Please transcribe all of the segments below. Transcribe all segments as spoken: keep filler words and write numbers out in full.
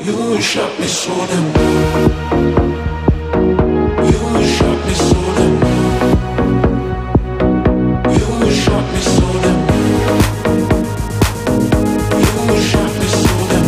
You shot me so damn You shot me so damn You shot me so damn You shot me so damn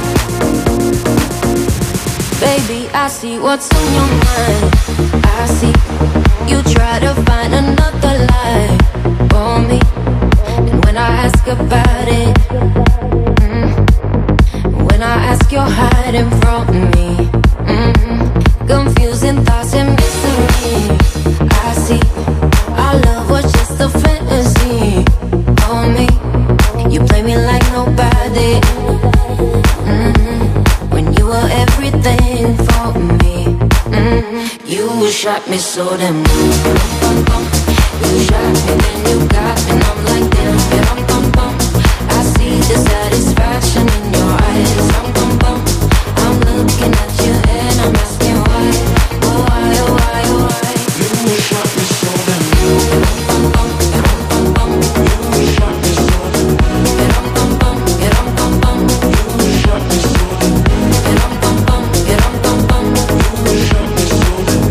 Baby, I see what's on your mind. I see you try to find another lie for me. And when I ask about it, mm, when I ask, you're hiding from me. mm, Confusing thoughts and mystery. I see our love was just a fantasy for me. You play me like nobody. mm, When you were everything for me. mm, You shot me so damn. You shot me, then you got me, and I'm like damn. Bum, bum, bum. I see the satisfaction in your eyes. Bum, bum, bum. I'm looking at you and I'm asking why. Oh why, oh why, oh why. You shot me so damn Bum, bum, bum, bum, bum. You shot me so damn Bum, bum, bum, bum, bum, bum. You shot me so damn Bum, bum, bum, bum, bum. You shot me so damn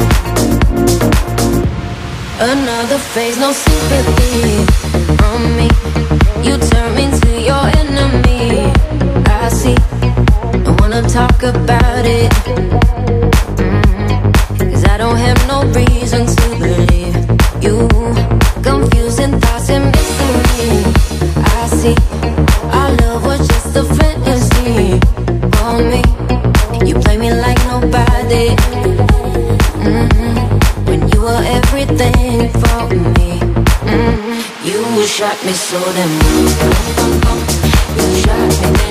Another phase, no sympathy from me. You turn me to your enemy. I see, I wanna talk about it. mm, Cause I don't have no reason to believe you. Confusing thoughts and mystery. I see, our love was just a fantasy for me. You play me like nobody. mm, When you were everything for me. mm, You shot me so damn. You shot me damn.